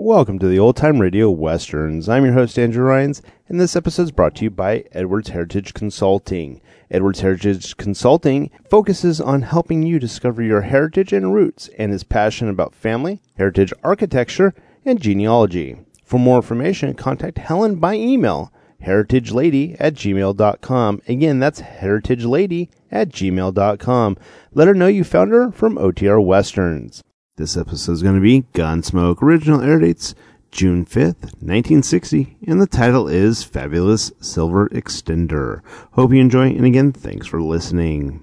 Welcome to the Old Time Radio Westerns. I'm your host, Andrew Rhynes, and this episode is brought to you by Edwards Heritage Consulting. Edwards Heritage Consulting focuses on helping you discover your heritage and roots and is passionate about family, heritage architecture, and genealogy. For more information, contact Helen by email, heritagelady@gmail.com. Again, that's heritagelady@gmail.com. Let her know you found her from OTR Westerns. This episode is going to be Gunsmoke. Original air dates June 5th, 1960, and the title is Fabulous Silver Extender. Hope you enjoy, and again, thanks for listening.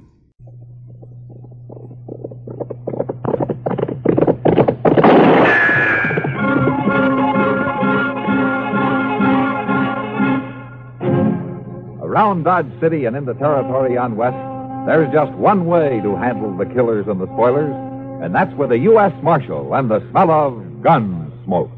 Around Dodge City and in the territory on West, there's just one way to handle the killers and the spoilers, and that's with a U.S. Marshal and the smell of gun smoke.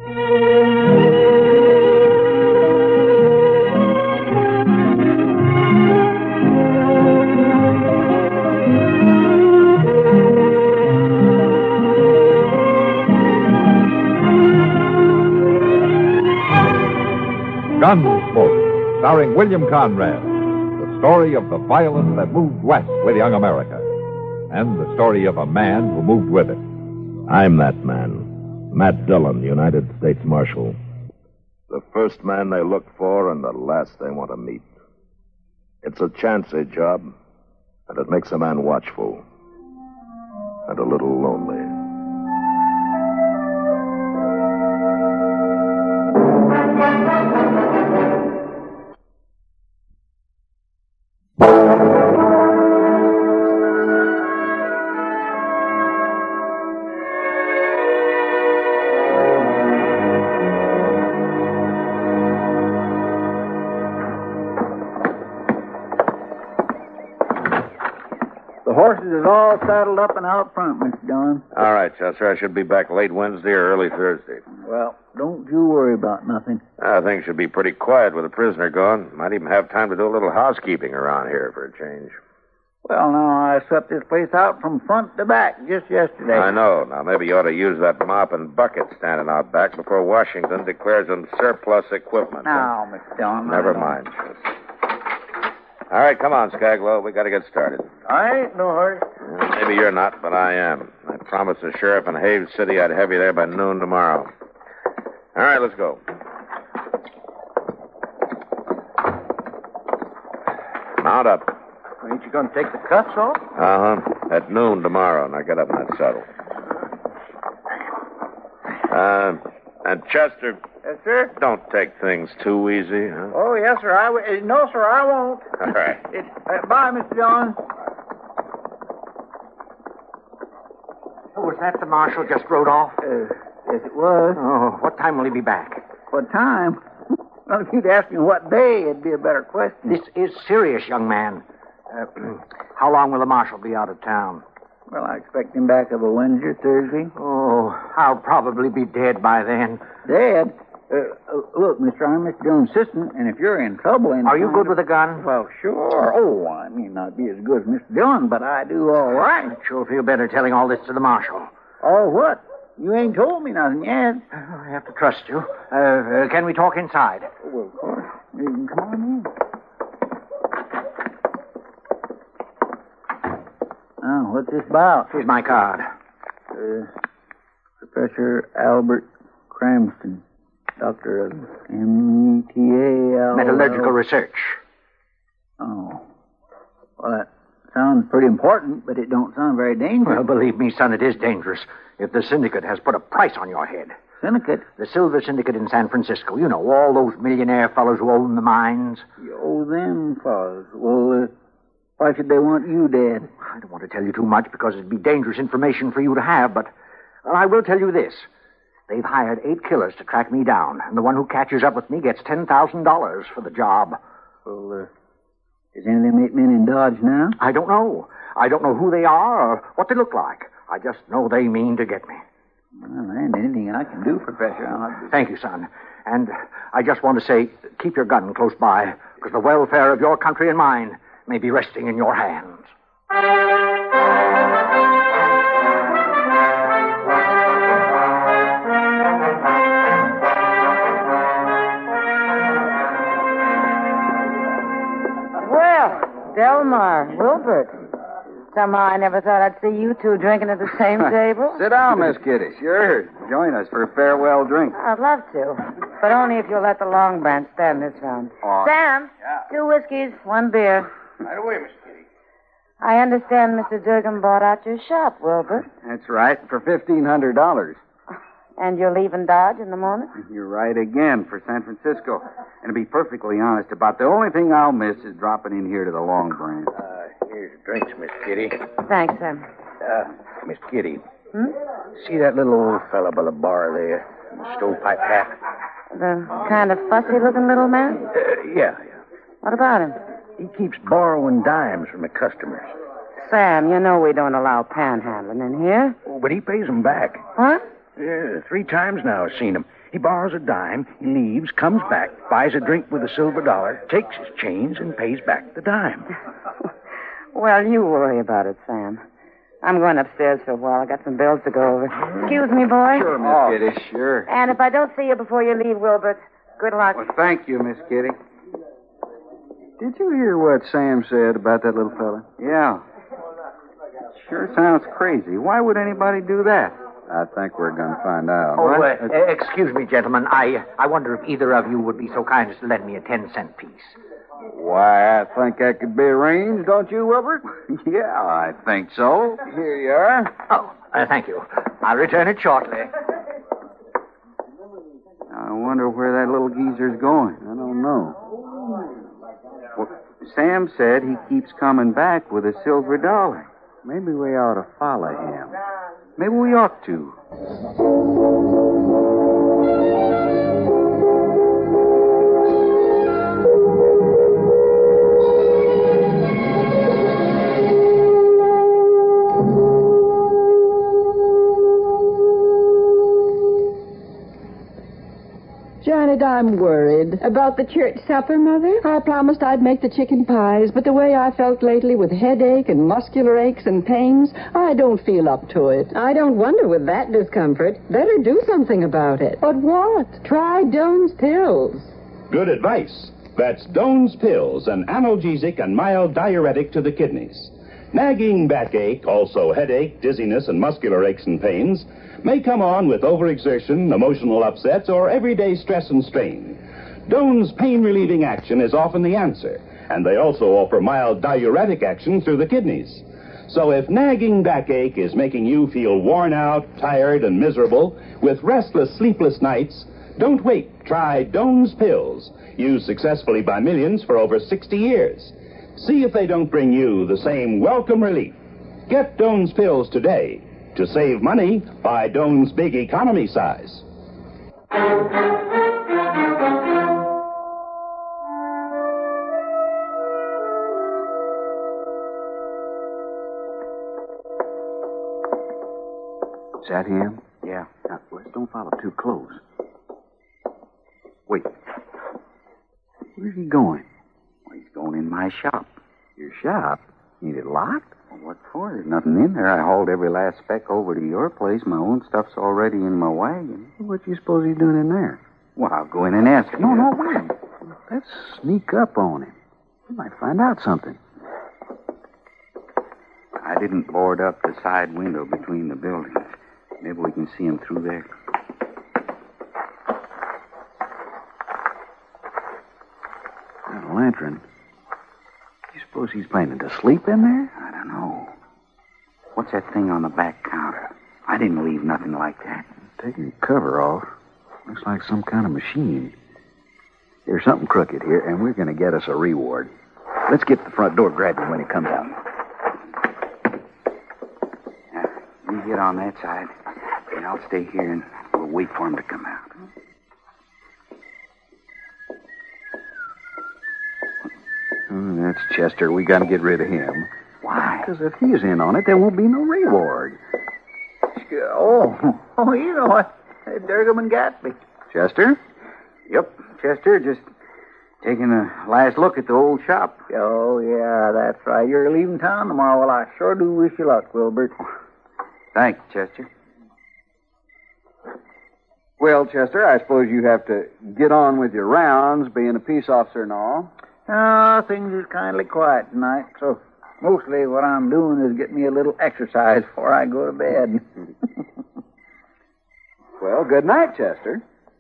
Gunsmoke, starring William Conrad, the story of the violence that moved west with young America, and the story of a man who moved with it. I'm that man, Matt Dillon, United States Marshal. The first man they look for and the last they want to meet. It's a chancy job, and it makes a man watchful and a little lonely. Horses is all saddled up and out front, Mr. Dillon. All right, Chester. I should be back late Wednesday or early Thursday. Well, don't you worry about nothing. Things should be pretty quiet with the prisoner gone. Might even have time to do a little housekeeping around here for a change. Well, now, I swept this place out from front to back just yesterday. I know. Now, maybe you ought to use that mop and bucket standing out back before Washington declares them surplus equipment. Now, Mr. Dillon. Never mind, Chester. All right, come on, Skaglow. We got to get started. I ain't no hurry. Maybe you're not, but I am. I promised the sheriff in Haves City I'd have you there by noon tomorrow. All right, let's go. Mount up. Ain't you going to take the cuffs off? Uh-huh. At noon tomorrow. Now get up in that saddle. And Chester... Yes, sir? Don't take things too easy, huh? Oh, yes, sir. No, sir, I won't. All right. Bye, Mr. Dillon. Was that the marshal just rode off? Yes, it was. Oh, what time will he be back? What time? Well, if you'd ask me what day, it'd be a better question. This is serious, young man. How long will the marshal be out of town? Well, I expect him back of a Wednesday or Thursday. Oh, I'll probably be dead by then. Dead? Look, mister, I'm Mr. Dillon's assistant, and if you're in trouble... Are you good with a gun? Well, sure. Oh, I may not be as good as Mr. Dillon, but I do all right. I sure feel better telling all this to the marshal. Oh, what? You ain't told me nothing yet. I have to trust you. Can we talk inside? Oh, well, of course. You can come on in. Oh, what's this about? Here's my card. Professor Albert Cramston, Doctor of METAL... Metallurgical Research. Oh. Well, that sounds pretty important, but it don't sound very dangerous. Well, believe me, son, it is dangerous. If the syndicate has put a price on your head. Syndicate? The Silver Syndicate in San Francisco. You know, all those millionaire fellows who own the mines. You owe them fellows. Well, why should they want you dead? I don't want to tell you too much because it'd be dangerous information for you to have, but I will tell you this. They've hired 8 killers to track me down, and the one who catches up with me gets $10,000 for the job. Well, is any of them 8 men in Dodge now? I don't know. I don't know who they are or what they look like. I just know they mean to get me. Well, there ain't anything I can do, Professor. Thank you, son. And I just want to say, keep your gun close by, because the welfare of your country and mine may be resting in your hands. Delmar, Wilbert. Somehow I never thought I'd see you two drinking at the same table. Sit down, Miss Kitty. Sure. Join us for a farewell drink. I'd love to, but only if you'll let the Long Branch stand this round. Sam, 2 whiskeys, 1 beer. Right away, Miss Kitty. I understand Mr. Durgan bought out your shop, Wilbert. That's right, for $1,500. And you're leaving Dodge in the morning? You're right again, for San Francisco. And to be perfectly honest, about the only thing I'll miss is dropping in here to the Long Branch. Here's your drinks, Miss Kitty. Thanks, Sam. Miss Kitty. See that little old fella by the bar there? In the stovepipe hat? The kind of fussy-looking little man? Yeah. What about him? He keeps borrowing dimes from the customers. Sam, you know we don't allow panhandling in here. Oh, but he pays them back. What? Yeah, 3 times now I've seen him. He borrows a dime, he leaves, comes back, buys a drink with a silver dollar, takes his change, and pays back the dime. Well, you worry about it, Sam. I'm going upstairs for a while. I got some bills to go over. Excuse me, boy. Sure, Miss Kitty, sure. And if I don't see you before you leave, Wilbert, good luck. Well, thank you, Miss Kitty. Did you hear what Sam said about that little fella? Yeah. Sure sounds crazy. Why would anybody do that? I think we're going to find out. Excuse me, gentlemen. I wonder if either of you would be so kind as to lend me a 10-cent piece. Why, I think that could be arranged, don't you, Wilbert? Yeah, I think so. Here you are. Oh, thank you. I'll return it shortly. I wonder where that little geezer's going. I don't know. Well, Sam said he keeps coming back with a silver dollar. Maybe we ought to follow him. Maybe we ought to. Janet, I'm worried. About the church supper, Mother? I promised I'd make the chicken pies, but the way I felt lately with headache and muscular aches and pains, I don't feel up to it. I don't wonder with that discomfort. Better do something about it. But what? Try Doan's Pills. Good advice. That's Doan's Pills, an analgesic and mild diuretic to the kidneys. Nagging backache, also headache, dizziness, and muscular aches and pains may come on with overexertion, emotional upsets, or everyday stress and strain. Doan's pain-relieving action is often the answer, and they also offer mild diuretic action through the kidneys. So if nagging backache is making you feel worn out, tired, and miserable, with restless, sleepless nights, don't wait. Try Doan's Pills, used successfully by millions for over 60 years. See if they don't bring you the same welcome relief. Get Doan's Pills today. To save money, buy Doan's Big Economy size. Is that him? Yeah. Now, don't follow too close. Wait. Where's he going? Well, he's going in my shop. Your shop? Ain't it locked? Well, what for? There's nothing in there. I hauled every last speck over to your place. My own stuff's already in my wagon. What do you suppose he's doing in there? Well, I'll go in and ask him. No, wait. Let's sneak up on him. We might find out something. I didn't board up the side window between the buildings. Maybe we can see him through there. That lantern. You suppose he's planning to sleep in there? I don't know. What's that thing on the back counter? I didn't leave nothing like that. Taking the cover off. Looks like some kind of machine. There's something crooked here, and we're going to get us a reward. Let's get to the front door, grab him when he comes out. You get on that side, and I'll stay here, and we'll wait for him to come out. Oh, that's Chester. We got to get rid of him. Why? Because if he's in on it, there won't be no reward. Oh, you know what? Durgam and Gatsby. Chester? Yep, Chester. Just taking a last look at the old shop. Oh, yeah, that's right. You're leaving town tomorrow. Well, I sure do wish you luck, Wilbert. Thanks, Chester. Well, Chester, I suppose you have to get on with your rounds, being a peace officer and all. Things is kindly quiet tonight, so mostly what I'm doing is getting me a little exercise before I go to bed. Well, good night, Chester.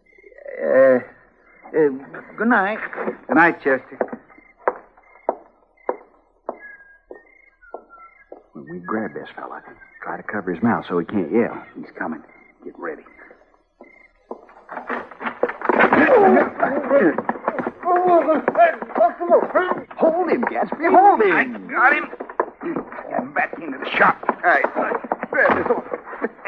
Good night. Good night, Chester. When we grab this fella, try to cover his mouth so he can't yell. He's coming. Get ready. Hold him, Gatsby. Hold him. I got him. Get him back into the shop. All right. Grab this over.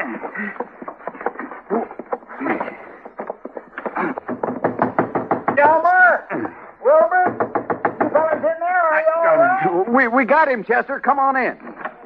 Delmer! Wilbur! You fellas in there? Are you all right? We got him, Chester. Come on in.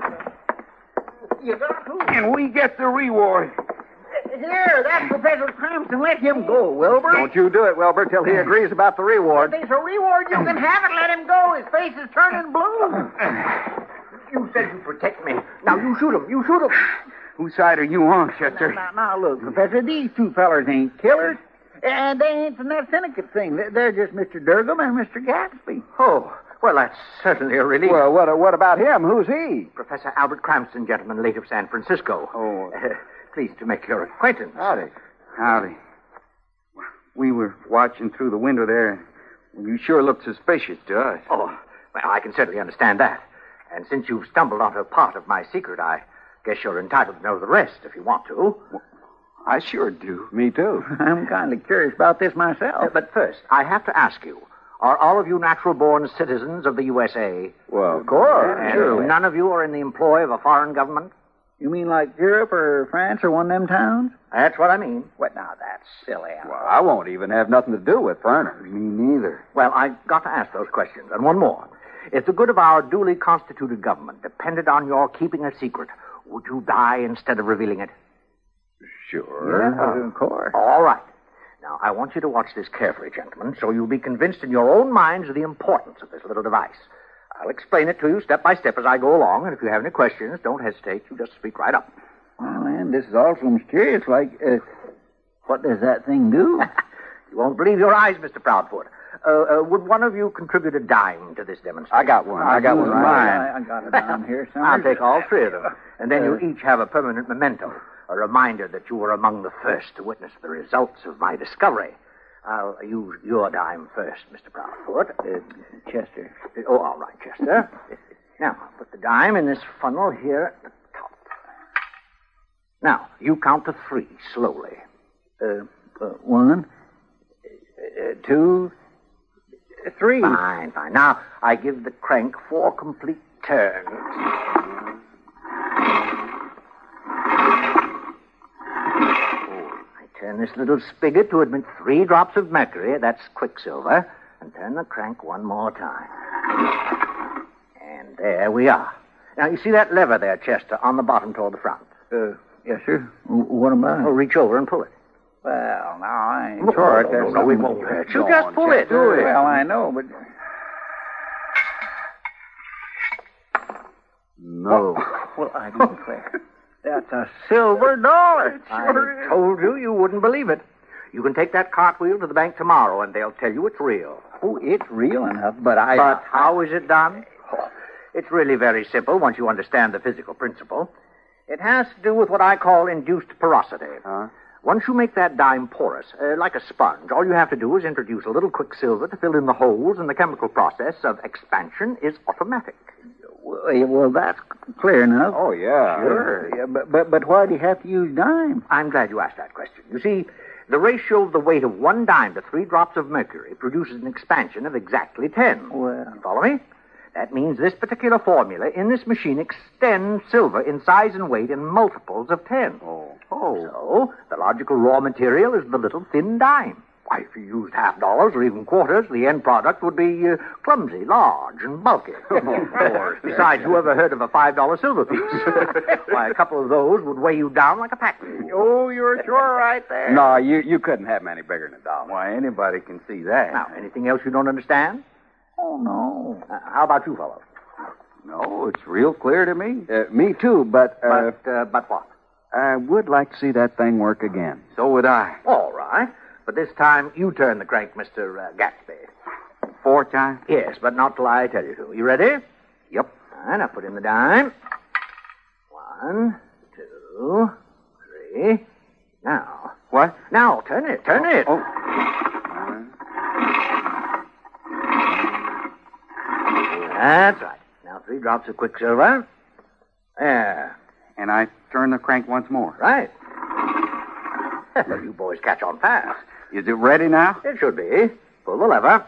You got who? And we get the reward. Here, that's Professor Crampton. Let him go, Wilbur. Don't you do it, Wilbur, till he agrees about the reward. If there's a reward, you can have it. Let him go. His face is turning blue. You said you'd protect me. Now you shoot him. You shoot him. Whose side are you on, Chester? Now, look, Professor, these two fellers ain't killers. And they ain't from that syndicate thing. They're just Mr. Durgam and Mr. Gatsby. Oh, well, that's certainly a relief. Well, what about him? Who's he? Professor Albert Cranston, gentleman, late of San Francisco. Oh. Pleased to make your acquaintance. Howdy. We were watching through the window there. You sure looked suspicious to us. Oh, well, I can certainly understand that. And since you've stumbled onto a part of my secret, I guess you're entitled to know the rest if you want to. I sure do. Me too. I'm kind of curious about this myself. But first, I have to ask you, are all of you natural-born citizens of the USA? Well, of course. And Surely. none of you are in the employ of a foreign government? You mean like Europe or France or one of them towns? That's what I mean. What, now, that's silly. Well, I won't even have nothing to do with foreigners. Me neither. Well, I got to ask those questions. And one more. If the good of our duly constituted government depended on your keeping a secret, would you die instead of revealing it? Sure. Yeah, of course. All right. Now, I want you to watch this carefully, gentlemen, so you'll be convinced in your own minds of the importance of this little device. I'll explain it to you step by step as I go along, and if you have any questions, don't hesitate. You just speak right up. Well, man, this is awful mysterious. Like, what does that thing do? You won't believe your eyes, Mr. Proudfoot. Would one of you contribute a dime to this demonstration? I got one. I got one right. I got it down here somewhere. I'll take all three of them, and then you'll each have a permanent memento, a reminder that you were among the first to witness the results of my discovery. I'll use your dime first, Mr. Proudfoot. Chester. Oh, all right, Chester. Now, put the dime in this funnel here at the top. Now, you count to three slowly. 1, 2, 3. Fine. Now, I give the crank 4 complete turns. Turn this little spigot to admit 3 drops of mercury, that's quicksilver, and turn the crank one more time. And there we are. Now, you see that lever there, Chester, on the bottom toward the front? Yes, sir. What about it? Oh, reach over and pull it. Well, now, I ain't sure. No, it won't hurt. You just pull it. Well, I know, but... No. Well, I declare. That's a silver dollar. I told you you wouldn't believe it. You can take that cartwheel to the bank tomorrow, and they'll tell you it's real. Oh, it's real enough, but But how is it done? It's really very simple once you understand the physical principle. It has to do with what I call induced porosity. Once you make that dime porous, like a sponge, all you have to do is introduce a little quicksilver to fill in the holes, and the chemical process of expansion is automatic. Well, that's clear enough. Oh, yeah. Sure. Yeah, but why do you have to use dime? I'm glad you asked that question. You see, the ratio of the weight of 1 dime to 3 drops of mercury produces an expansion of exactly 10. Well... Follow me? That means this particular formula in this machine extends silver in size and weight in multiples of 10. Oh. So, the logical raw material is the little thin dime. Why, if you used $half or even quarters, the end product would be clumsy, large, and bulky. Besides, who ever heard of a $5 silver piece? Why, a couple of those would weigh you down like a pack. Oh, you're sure right there. No, you couldn't have many bigger than $1. Why, anybody can see that. Now, anything else you don't understand? Oh, no. How about you fellows? No, it's real clear to me. Me too, but... But what? I would like to see that thing work again. So would I. All right. But this time, you turn the crank, Mr. Gatsby. 4 times? Yes, but not till I tell you to. You ready? Yep. All right, now put in the dime. 1, 2, 3. Now. What? Now, turn it. Oh. That's right. Now 3 drops of quicksilver. There. And I turn the crank once more. Right. Well, you boys catch on fast. Is it ready now? It should be. Pull the lever.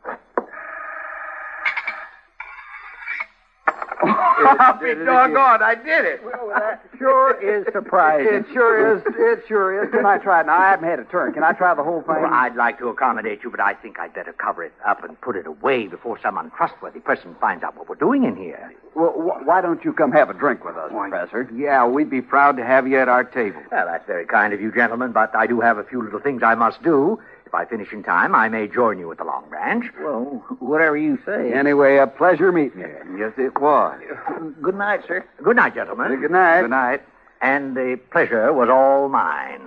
I'll be doggone, I did it. Well, that sure is surprising. It sure is. Can I try it? Now, I haven't had a turn. Can I try the whole thing? Well, I'd like to accommodate you, but I think I'd better cover it up and put it away before some untrustworthy person finds out what we're doing in here. Well, why don't you come have a drink with us, Professor? Yeah, we'd be proud to have you at our table. Well, that's very kind of you, gentlemen, but I do have a few little things I must do. If I finish in time, I may join you at the Long Branch. Well, whatever you say. Anyway, a pleasure meeting you. Yes, it was. Good night, sir. Good night, gentlemen. Good night. Good night. And the pleasure was all mine.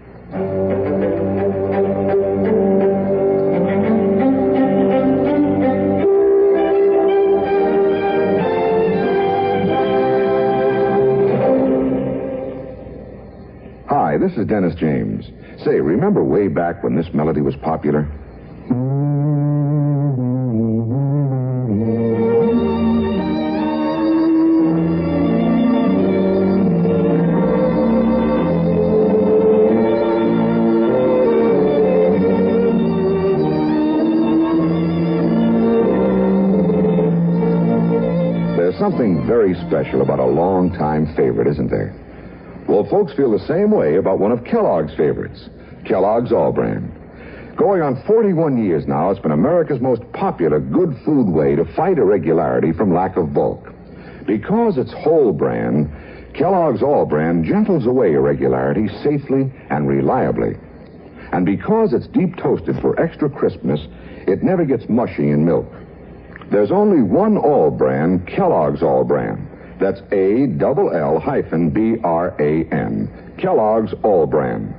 Hi, this is Dennis James. Say, remember way back when this melody was popular? There's something very special about a long-time favorite, isn't there? Well, folks feel the same way about one of Kellogg's favorites, Kellogg's All-Bran. Going on 41 years now, it's been America's most popular good food way to fight irregularity from lack of bulk. Because it's whole bran, Kellogg's All-Bran gentles away irregularity safely and reliably. And because it's deep toasted for extra crispness, it never gets mushy in milk. There's only one All-Bran, Kellogg's All-Bran. That's ALL-BRAN. Kellogg's All-Bran.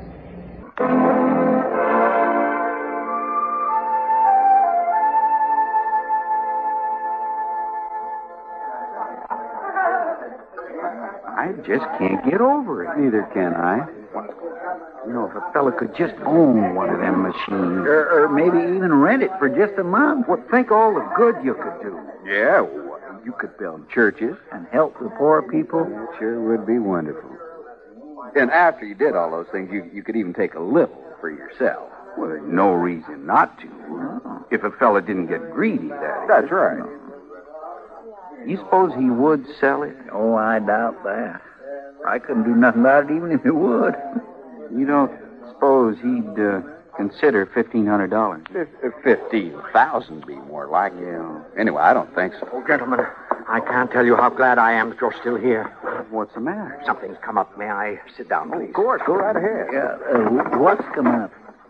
I just can't get over it. Neither can I. You know, if a fella could just own one of them machines. Or maybe even rent it for just a month. Well, think all the good you could do. Yeah, well, you could build churches. And help the poor people. It sure would be wonderful. And after you did all those things, you could even take a little for yourself. Well, there's no reason not to. Oh. If a fella didn't get greedy, that is. That's right. You suppose he would sell it? Oh, I doubt that. I couldn't do nothing about it even if he would. You don't suppose he'd consider $1,500? 15,000 be more like it. Yeah. Anyway, I don't think so. Oh, gentlemen, I can't tell you how glad I am that you're still here. What's the matter? Something's come up. May I sit down, please? Of course. Go right ahead. Yeah. What's come up?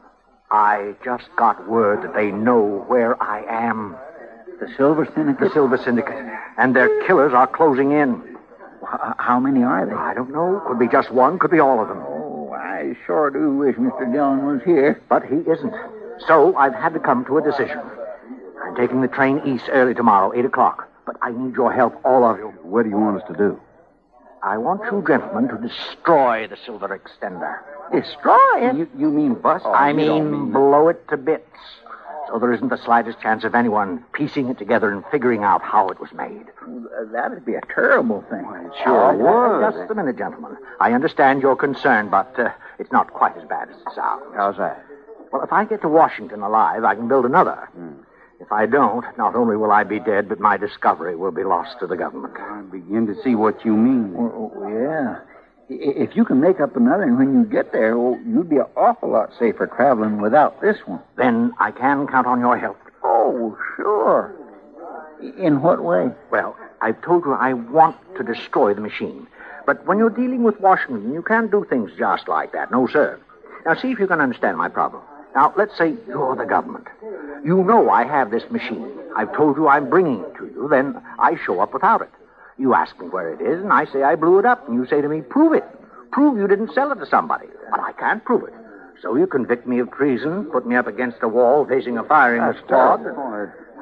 I just got word that they know where I am. The Silver Syndicate? The Silver Syndicate. And their killers are closing in. How many are they? I don't know. Could be just one, could be all of them. Oh, I sure do wish Mr. Dillon was here. But he isn't. So I've had to come to a decision. I'm taking the train east early tomorrow, 8 o'clock. But I need your help, all of you. What do you want us to do? I want you gentlemen to destroy the Silver Extender. Destroy it? You mean bust? I mean blow it to bits. So there isn't the slightest chance of anyone piecing it together and figuring out how it was made. That'd be a terrible thing. Well, it sure would. Just a minute, gentlemen. I understand your concern, but it's not quite as bad as it sounds. How's that? Well, if I get to Washington alive, I can build another. If I don't, not only will I be dead, but my discovery will be lost to the government. I begin to see what you mean. Well, yeah. If you can make up another, and when you get there, you'd be an awful lot safer traveling without this one. Then I can count on your help. Oh, sure. In what way? Well, I've told you I want to destroy the machine. But when you're dealing with Washington, you can't do things just like that. No, sir. Now, see if you can understand my problem. Now, let's say you're the government. You know I have this machine. I've told you I'm bringing it to you. Then I show up without it. You ask me where it is, and I say I blew it up. And you say to me, prove it. Prove you didn't sell it to somebody. But I can't prove it. So you convict me of treason, put me up against a wall facing a firing squad.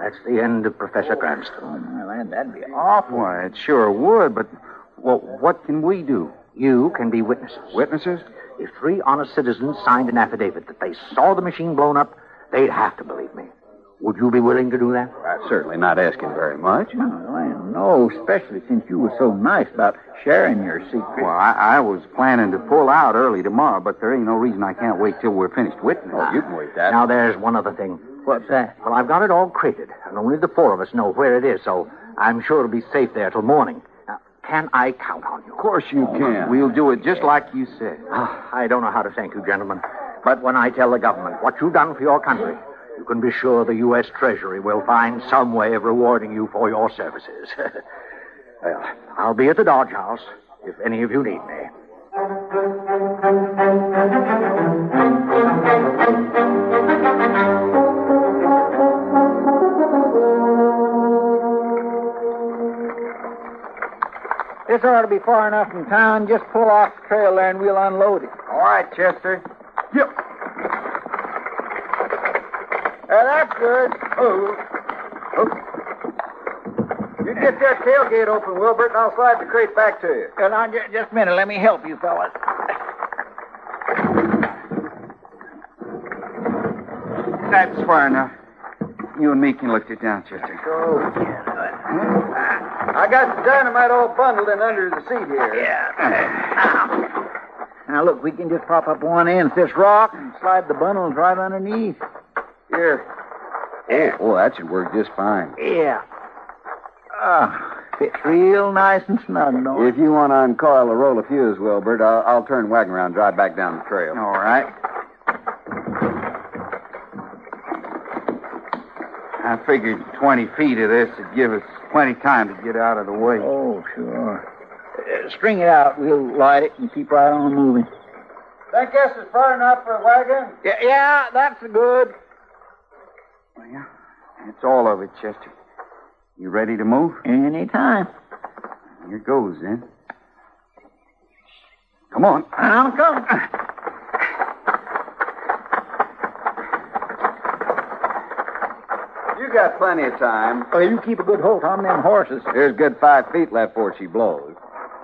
that's the end of Professor Cranston. Oh, my land, that'd be awful. Why, it sure would, but what can we do? You can be witnesses. Witnesses? If 3 honest citizens signed an affidavit that they saw the machine blown up, they'd have to believe me. Would you be willing to do that? That's certainly not asking very much. No, especially since you were so nice about sharing your secret. Well, I was planning to pull out early tomorrow, but there ain't no reason I can't wait till we're finished witnessing. Oh, you can wait that. Now, there's one other thing. What's that? Well, I've got it all crated, and only the 4 of us know where it is, so I'm sure it'll be safe there till morning. Now, can I count on you? Of course you can. We'll do it just like you said. I don't know how to thank you, gentlemen, but when I tell the government what you've done for your country, you can be sure the U.S. Treasury will find some way of rewarding you for your services. Well, I'll be at the Dodge House if any of you need me. This ought to be far enough from town. Just pull off the trail there and we'll unload it. All right, Chester. Yep. That's good. You get that tailgate open, Wilbert, and I'll slide the crate back to you. Now, just a minute. Let me help you, fellas. That's far enough. You and me can lift it down, Chester. I got the dynamite all bundled in under the seat here. Yeah. Now, look, we can just pop up one end of this rock and snide the bundles right underneath. Here. Oh, that should work just fine. Yeah. Fits real nice and snug, don't it? If you want to uncoil a roll of fuse, Wilbert, I'll turn wagon around and drive back down the trail. All right. I figured 20 feet of this would give us plenty of time to get out of the way. Oh, sure. String it out. We'll light it and keep right on moving. That guess is far enough for a wagon? Yeah, that's good. Well, yeah, that's all of it, Chester. You ready to move? Anytime. Here goes, then. Come on. I'm coming. You got plenty of time. Oh, you keep a good hold on them horses. There's good 5 feet left before she blows.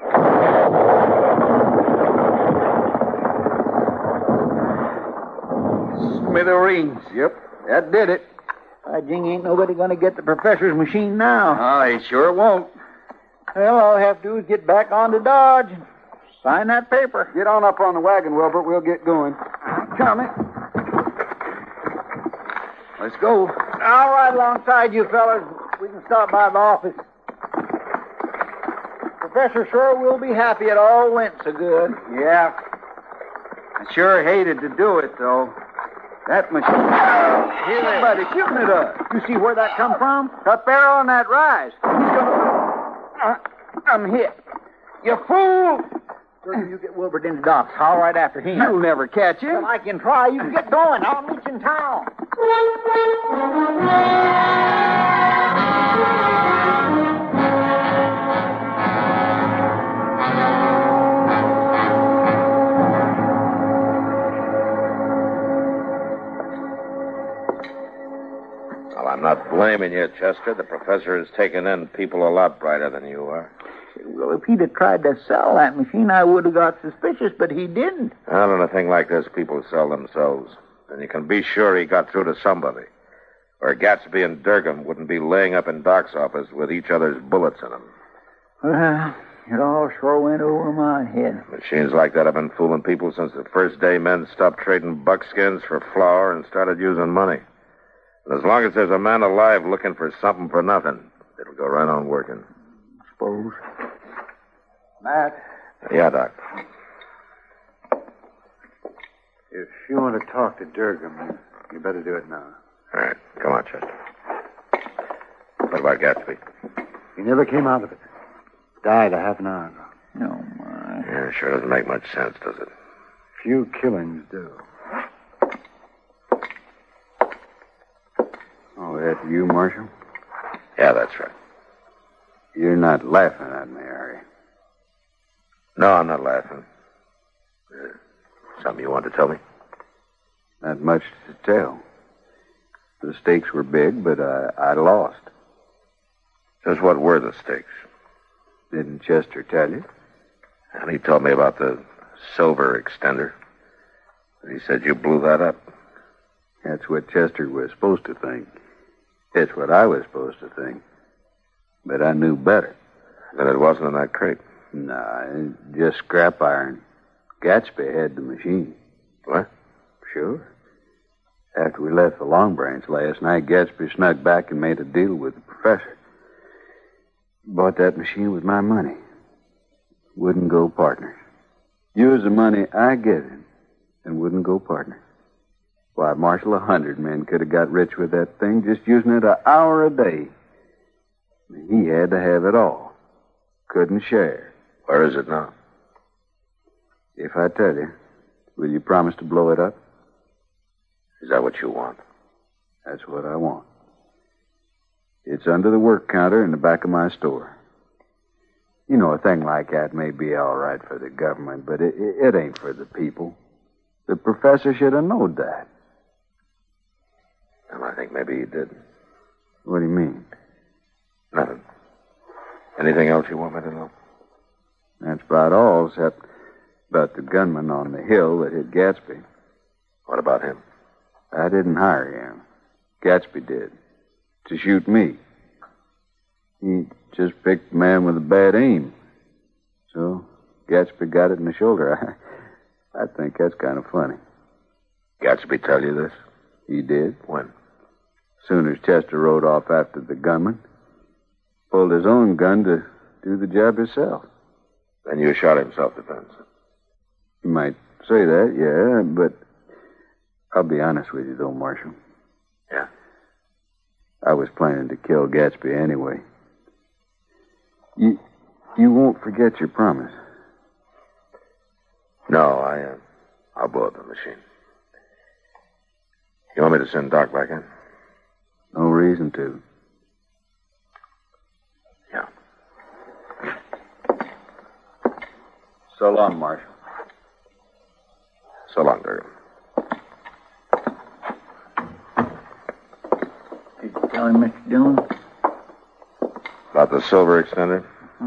Smithereens. Yep, that did it. By jing, ain't nobody going to get the professor's machine now. Oh, he sure won't. Well, all I have to do is get back on to Dodge and sign that paper. Get on up on the wagon, Wilbert. We'll get going. I'm coming. Let's go. I'll ride alongside you fellas. We can stop by the office. Professor sure will be happy it all went so good. Yeah. I sure hated to do it, though. That machine... Here, somebody shooting at us. You see where that come from? Up there on that rise. I'm hit. You fool! You get Wilbert into Doc's. I'll ride after him. You'll never catch him. Well, I can try. You can get going. I'll meet you in town. Well, I'm not blaming you, Chester. The professor has taken in people a lot brighter than you are. Well, if he'd have tried to sell that machine, I would have got suspicious, but he didn't. Well, in a thing like this, people sell themselves. And you can be sure he got through to somebody. Or Gatsby and Durgam wouldn't be laying up in Doc's office with each other's bullets in them. Well, it all sure went over my head. Machines like that have been fooling people since the first day men stopped trading buckskins for flour and started using money. And as long as there's a man alive looking for something for nothing, it'll go right on working. Suppose. Matt? Yeah, Doc. If you want to talk to Durgam, you better do it now. All right. Come on, Chester. What about Gatsby? He never came out of it. Died a half an hour ago. Oh, my. Yeah, sure doesn't make much sense, does it? Few killings do. Oh, that you, Marshal? Yeah, that's right. You're not laughing at me, are you? No, I'm not laughing. Something you want to tell me? Not much to tell. The stakes were big, but I lost. Just what were the stakes? Didn't Chester tell you? And he told me about the silver extender. He said you blew that up. That's what Chester was supposed to think. That's what I was supposed to think. But I knew better. Then it wasn't in that crate. Nah, just scrap iron. Gatsby had the machine. What? Sure. After we left the Long Branch last night, Gatsby snuck back and made a deal with the professor. Bought that machine with my money. Wouldn't go partners. Used the money I gave him and wouldn't go partners. Why, Marshal, 100 men could have got rich with that thing just using it an hour a day. He had to have it all. Couldn't share. Where is it now? If I tell you, will you promise to blow it up? Is that what you want? That's what I want. It's under the work counter in the back of my store. You know, a thing like that may be all right for the government, but it ain't for the people. The professor should have known that. Well, I think maybe he did. What do you mean? Nothing. Anything else you want me to know? That's about all, except about the gunman on the hill that hit Gatsby. What about him? I didn't hire him. Gatsby did. To shoot me. He just picked a man with a bad aim. So, Gatsby got it in the shoulder. I think that's kind of funny. Gatsby tell you this? He did. When? Soon as Chester rode off after the gunman. Pulled his own gun to do the job himself. Then you shot him self-defense. You might say that, yeah, but I'll be honest with you, though, Marshal. Yeah? I was planning to kill Gatsby anyway. You won't forget your promise. No, I'll blow up the machine. You want me to send Doc back in? No reason to. Yeah. So long, Marshal. So long, Durham. Did you tell him, Mr. Dillon? About the silver extender?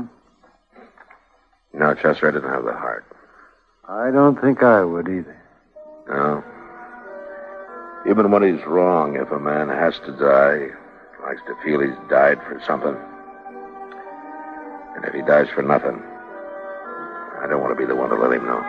No, Chester, I didn't have the heart. I don't think I would either. No. Even when he's wrong, if a man has to die, he likes to feel he's died for something. And if he dies for nothing, I don't want to be the one to let him know.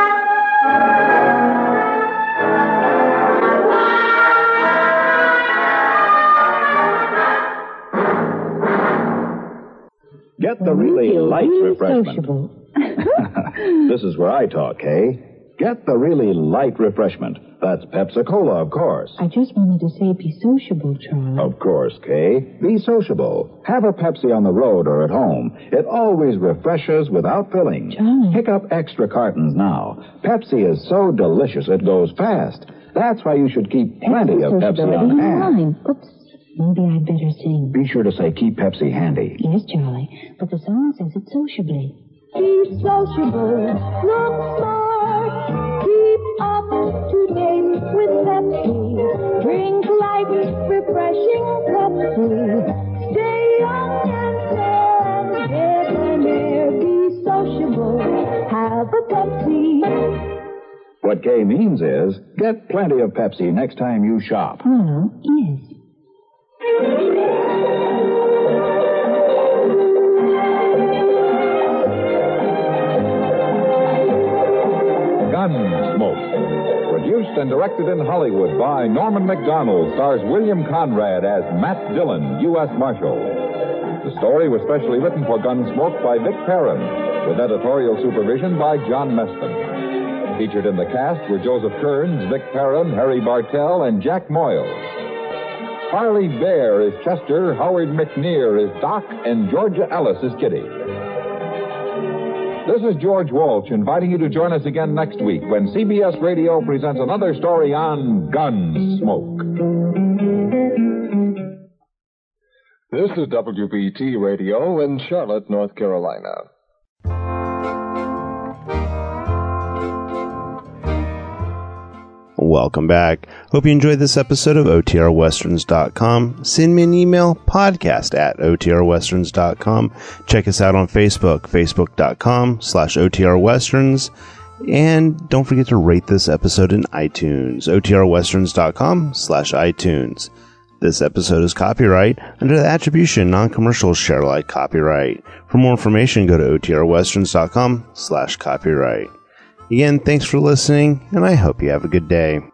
Get the really light refreshment. This is where I talk, Kay. Get the really light refreshment. That's Pepsi-Cola, of course. I just wanted to say be sociable, Charlie. Of course, Kay. Be sociable. Have a Pepsi on the road or at home. It always refreshes without filling. Charlie. Pick up extra cartons now. Pepsi is so delicious it goes fast. That's why you should keep plenty of Pepsi on hand. Oops. Maybe I'd better sing. Be sure to say keep Pepsi handy. Yes, Charlie. But the song says it sociably. Be sociable. Look smart. Keep up to date with Pepsi. Drink light, refreshing Pepsi. Stay young and fair. Get an air. Be sociable. Have a Pepsi. What Kay means is, get plenty of Pepsi next time you shop. Oh, yes. Gunsmoke. Produced and directed in Hollywood by Norman Macdonald, stars William Conrad as Matt Dillon, U.S. Marshal. The story was specially written for Gunsmoke by Vic Perrin, with editorial supervision by John Meston. Featured in the cast were Joseph Kearns, Vic Perrin, Harry Bartell, and Jack Moyles. Harley Bear is Chester, Howard McNear is Doc, and Georgia Ellis is Kitty. This is George Walsh inviting you to join us again next week when CBS Radio presents another story on Gunsmoke. This is WBT Radio in Charlotte, North Carolina. welcome back. Hope you enjoyed this episode of OTRWesterns.com. Send me an email, podcast@OTRWesterns.com. Check us out on Facebook, Facebook.com/OTRWesterns. And don't forget to rate this episode in iTunes, OTRWesterns.com/iTunes. This episode is copyright under the Attribution Non-Commercial Share Alike copyright. For more information, go to OTRWesterns.com/copyright. Again, thanks for listening, and I hope you have a good day.